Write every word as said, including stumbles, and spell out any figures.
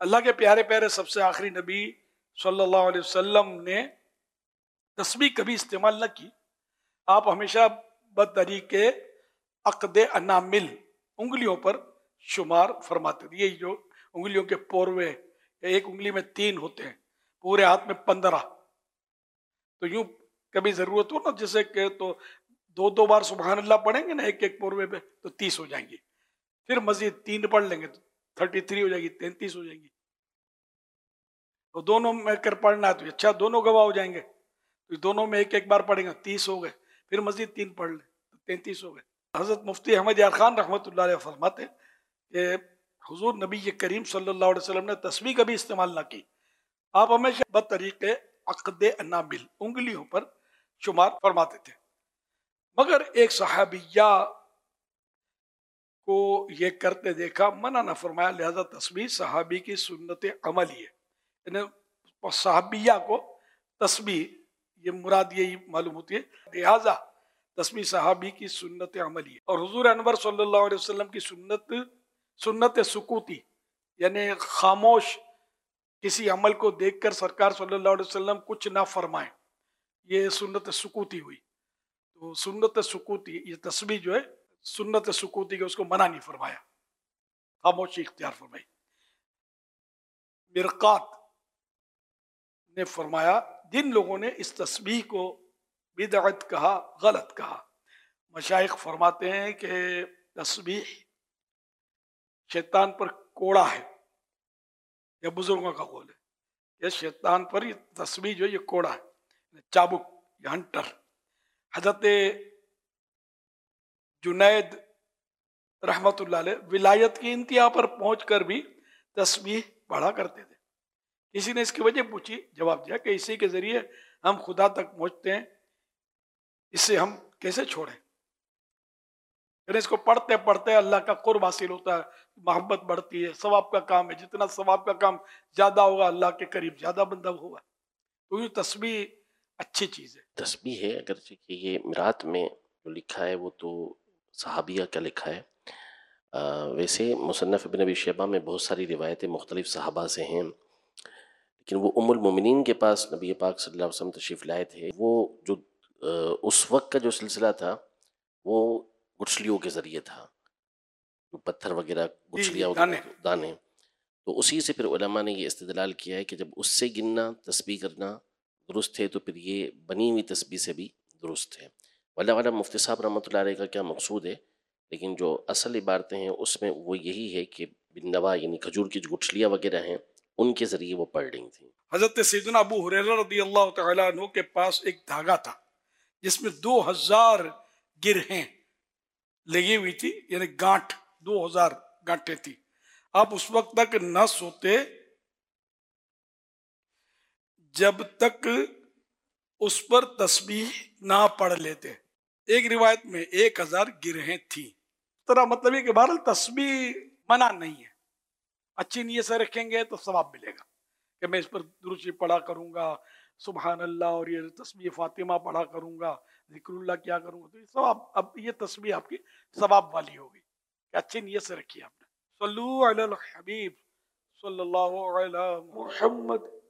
اللہ کے پیارے پیارے سب سے آخری نبی صلی اللہ علیہ وسلم نے تسبیح کبھی استعمال نہ کی. آپ ہمیشہ بطریقے عقد انامل انگلیوں پر شمار فرماتے تھے. یہ جو انگلیوں کے پوروے ایک انگلی میں تین ہوتے ہیں, پورے ہاتھ میں پندرہ, تو یوں کبھی ضرورت ہو نا جیسے کہ تو دو دو بار سبحان اللہ پڑھیں گے نا ایک ایک پوروے پہ تو تیس ہو جائیں گی. پھر مزید تین پڑھ لیں گے تو تھرٹی تھری ہو جائے گی, تینتیس ہو جائیں گی. تو دونوں میں کر پڑھنا ہے تو اچھا دونوں گواہ ہو جائیں گے, تو دونوں میں ایک ایک بار پڑھیں گے تیس ہو گئے. پھر مزید تین پڑھ لیں تو تینتیس ہو گئے. حضرت مفتی احمد یار خان رحمۃ اللہ علیہ فرماتے کہ حضور نبی کریم صلی اللہ علیہ وسلم نے تسبیح کبھی استعمال نہ کی. آپ ہمیشہ بطریقے عقد انامل انگلیوں پر شمار فرماتے تھے. مگر ایک صحابیہ کو یہ کرتے دیکھا, منع نہ فرمایا, لہذا تسبیح صحابی کی سنت عملی ہے. یعنی صحابیہ کو تسبیح یہ مراد یہی معلوم ہوتی ہے, لہذا تسبیح صحابی کی سنت عملی ہے. اور حضور انور صلی اللہ علیہ وسلم کی سنت سنت سکوتی یعنی خاموش کسی عمل کو دیکھ کر سرکار صلی اللہ علیہ وسلم کچھ نہ فرمائیں, یہ سنت سکوتی ہوئی. تو سنت سکوتی یہ تسبیح جو ہے سنت سکوتی کے اس کو منع نہیں فرمایا, خاموشی اختیار فرمائی. مرقات نے فرمایا جن لوگوں نے اس تسبیح کو بدعت کہا, غلط کہا. مشائخ فرماتے ہیں کہ تسبیح شیطان پر کوڑا ہے, یہ بزرگوں کا قول ہے. یہ شیطان پر یہ تسبیح جو ہے یہ کوڑا ہے, چابک یا ہنٹر. حضرت جنید رحمت اللہ علیہ ولایت کی انتہا پر پہنچ کر بھی تسبیح پڑھا کرتے تھے. کسی نے اس کی وجہ پوچھی, جواب دیا کہ اسی کے ذریعے ہم خدا تک پہنچتے ہیں, اس سے ہم کیسے چھوڑیں. پھر اس کو پڑھتے پڑھتے اللہ کا قرب حاصل ہوتا ہے, محبت بڑھتی ہے, ثواب کا کام ہے, جتنا ثواب کا کام زیادہ ہوگا اللہ کے قریب زیادہ بندہ ہوگا. تو یہ تسبیح اچھی چیز ہے. تسبیح ہے اگرچہ کہ یہ میرات میں جو لکھا ہے وہ تو صحابیہ کا لکھا ہے. ویسے مصنف ابن ابی شیبہ میں بہت ساری روایتیں مختلف صحابہ سے ہیں, لیکن وہ ام المومنین کے پاس نبی پاک صلی اللہ علیہ وسلم تشریف لائے تھے. وہ جو اس وقت کا جو سلسلہ تھا وہ گٹھلیوں کے ذریعے تھا, جو پتھر وغیرہ گٹھلیاں دانے. دانے. تو اسی سے پھر علماء نے یہ استدلال کیا ہے کہ جب اس سے گننا تسبیح کرنا درست ہے تو پھر یہ بنی ہوئی تسبیح سے بھی درست ہے. واللہ اعلم مفتی صاحب رحمۃ اللہ علیہ کا کیا مقصود ہے, لیکن جو اصل عبارتیں ہیں اس میں وہ یہی ہے کہ بنوا یعنی کھجور کی جو گٹھلیاں وغیرہ ہیں ان کے ذریعے وہ پڑھ رہی تھیں. حضرت سیدنا ابو ہریرہ رضی اللہ تعالیٰ عنہ کے پاس ایک دھاگا تھا جس میں دو ہزار گرہیں لگی ہوئی تھی, یعنی گانٹھ, دو ہزار گانٹیں تھی. آپ اس وقت تک نہ سوتے جب تک اس پر تسبیح نہ پڑھ لیتے. ایک روایت میں ایک ہزار گرہیں تھی. طرح مطلب یہ کہ بہرحال تسبیح منع نہیں ہے, اچھی نیت سے رکھیں گے تو ثواب ملے گا کہ میں اس پر درود شریف پڑھا کروں گا, سبحان اللہ اور یہ تسبیح فاطمہ پڑھا کروں گا, ذکر اللہ کیا کروں گا, تو یہ ثواب, اب یہ تسبیح آپ کی ثواب والی ہوگی کہ اچھی نیت سے رکھی آپ نے. صلو علی الحبیب صلی اللہ علی محمد.